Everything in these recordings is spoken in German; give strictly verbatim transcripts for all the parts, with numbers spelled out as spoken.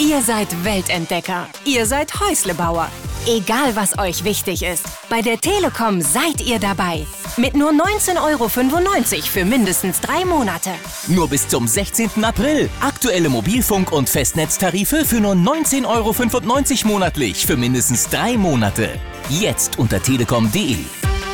Ihr seid Weltentdecker. Ihr seid Häuslebauer. Egal, was euch wichtig ist, bei der Telekom seid ihr dabei. Mit nur neunzehn Euro fünfundneunzig für mindestens drei Monate. Nur bis zum sechzehnten April. Aktuelle Mobilfunk- und Festnetztarife für nur neunzehn Euro fünfundneunzig monatlich für mindestens drei Monate. Jetzt unter telekom punkt de.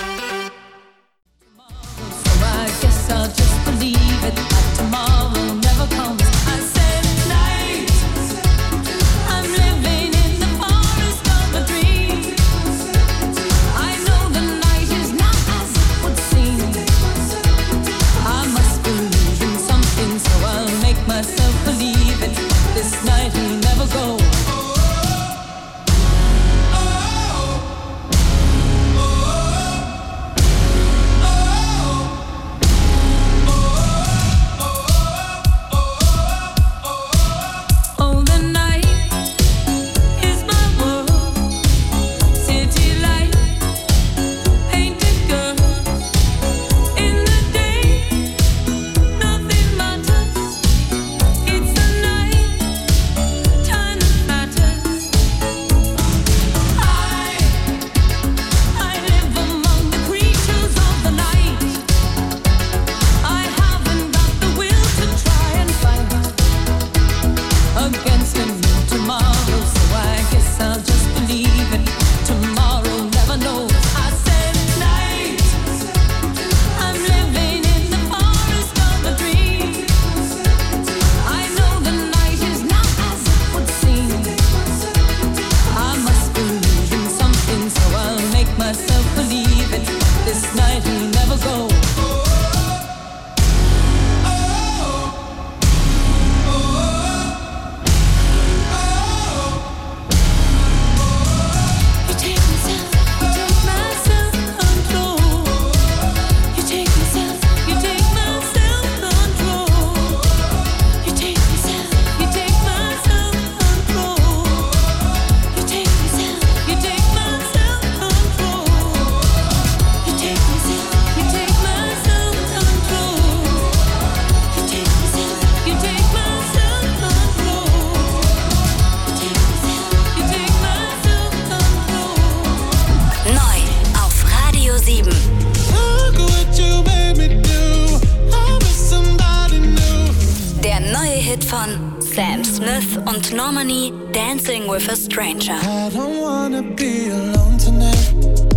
Sam Smith und Normani, Dancing with a Stranger. I don't wanna be alone tonight.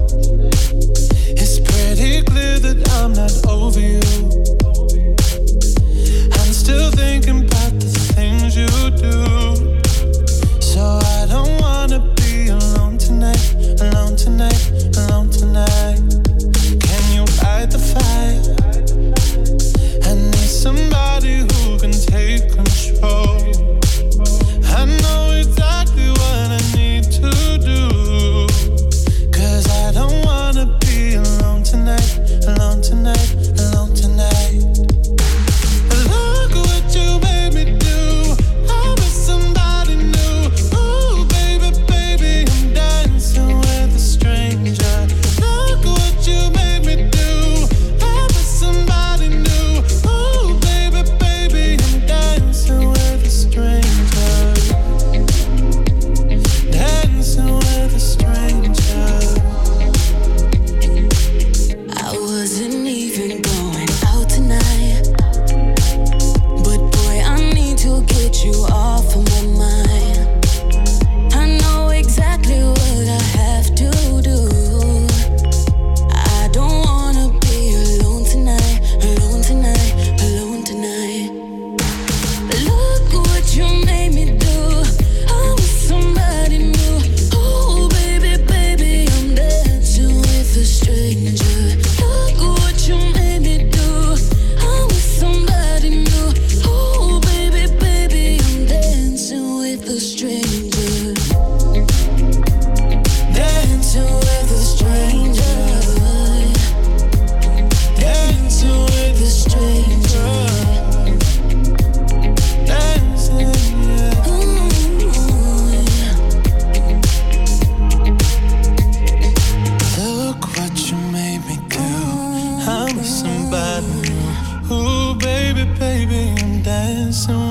It's pretty clear that I'm not over you. I'm still thinking about the things you do. So I don't wanna be alone tonight, alone tonight, alone tonight. Can you light the fire? I need somebody who can take control. I know exactly what I need to do. Cause I don't wanna be alone tonight, alone tonight, alone tonight. Look what you made me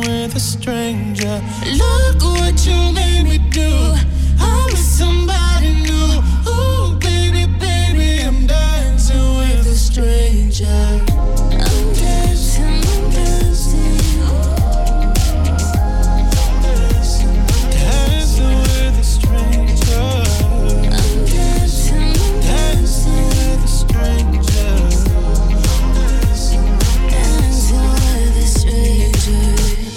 with a stranger. Look what you made me do. I'm with somebody new. Ooh, baby, baby, I'm dancing with a stranger. I'm dancing, I'm dancing. Dancing with a stranger. I'm dancing, dancing with a stranger. Dancing with a stranger.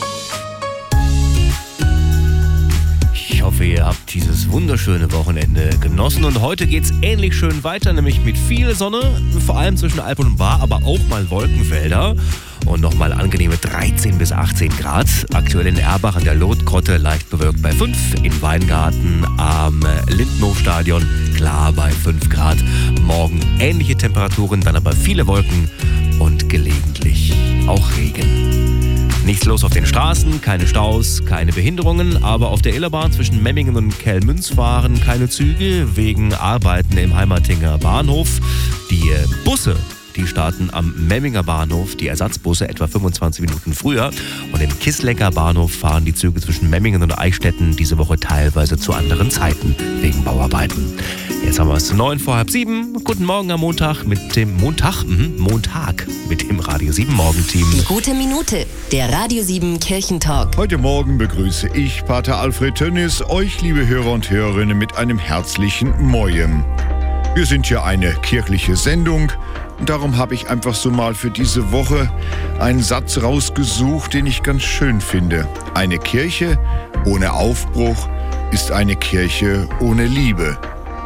Ich hoffe, ihr habt dieses wunderschöne Wochenende genossen und heute geht's ähnlich schön weiter, nämlich mit viel Sonne, vor allem zwischen Alp und Baar, aber auch mal Wolkenfelder und nochmal angenehme dreizehn bis achtzehn Grad. Aktuell in Erbach an der Lotgrotte leicht bewölkt bei fünf, in Weingarten am Lindenhofstadion klar bei fünf Grad. Morgen ähnliche Temperaturen, dann aber viele Wolken und gelegentlich auch Regen. Nichts los auf den Straßen, keine Staus, keine Behinderungen, aber auf der Illerbahn zwischen Memmingen und Kellmünz fahren keine Züge wegen Arbeiten im Heimertinger Bahnhof. Die Busse, die starten am Memminger Bahnhof, die Ersatzbusse etwa fünfundzwanzig Minuten früher. Und im Kisslecker Bahnhof fahren die Züge zwischen Memmingen und Eichstätten diese Woche teilweise zu anderen Zeiten wegen Bauarbeiten. Jetzt haben wir es zu neun vor halb sieben. Guten Morgen am Montag mit dem Montag, mhm, Montag mit dem Radio sieben Morgenteam. Die gute Minute, der Radio sieben Kirchentalk. Heute Morgen begrüße ich, Pater Alfred Tönnis, euch, liebe Hörer und Hörerinnen, mit einem herzlichen Mojem. Wir sind ja eine kirchliche Sendung und darum habe ich einfach so mal für diese Woche einen Satz rausgesucht, den ich ganz schön finde. Eine Kirche ohne Aufbruch ist eine Kirche ohne Liebe.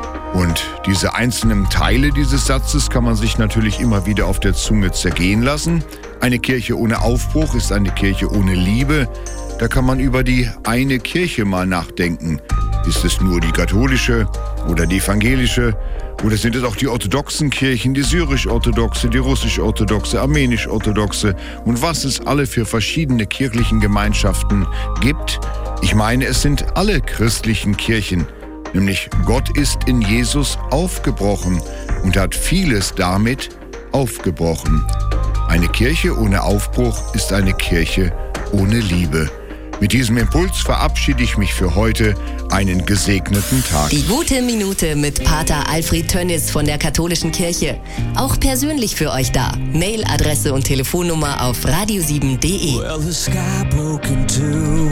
Und diese einzelnen Teile dieses Satzes kann man sich natürlich immer wieder auf der Zunge zergehen lassen. Eine Kirche ohne Aufbruch ist eine Kirche ohne Liebe. Da kann man über die eine Kirche mal nachdenken. Ist es nur die katholische oder die evangelische? Oder sind es auch die orthodoxen Kirchen, die syrisch-orthodoxe, die russisch-orthodoxe, armenisch-orthodoxe und was es alle für verschiedene kirchlichen Gemeinschaften gibt? Ich meine, es sind alle christlichen Kirchen. Nämlich Gott ist in Jesus aufgebrochen und hat vieles damit aufgebrochen. Eine Kirche ohne Aufbruch ist eine Kirche ohne Liebe. Mit diesem Impuls verabschiede ich mich für heute. Einen gesegneten Tag. Die gute Minute mit Pater Alfred Tönnis von der Katholischen Kirche. Auch persönlich für euch da. Mailadresse und Telefonnummer auf radio sieben punkt de. Well, the sky broke in two.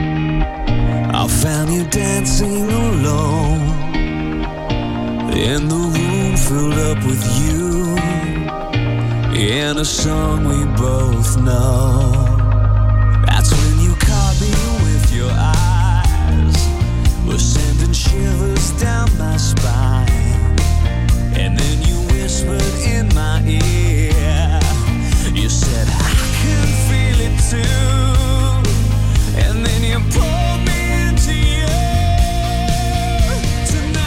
I found you dancing alone. And the room filled up with you. And a song we both know. That's when you caught me with your eyes. We're sending shivers down my spine. And then you whispered in my ear. You said, I can feel it too. And then you pulled me into you. Tonight,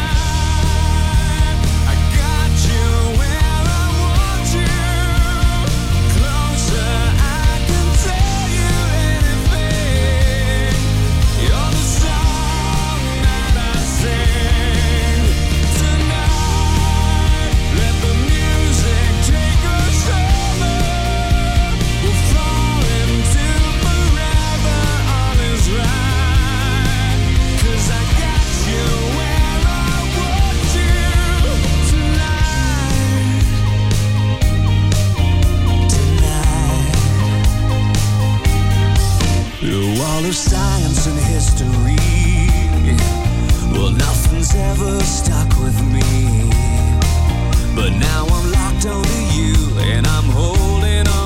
I got you where I want you. Closer, I can tell you anything. You're the song that I sing. Tonight, let the music take us over. We'll fall into forever, all is right. 'Cause I got you where I want you tonight. Tonight. Through all of science and history, well, nothing's ever stuck with me. But now I'm locked onto you, and I'm holding on.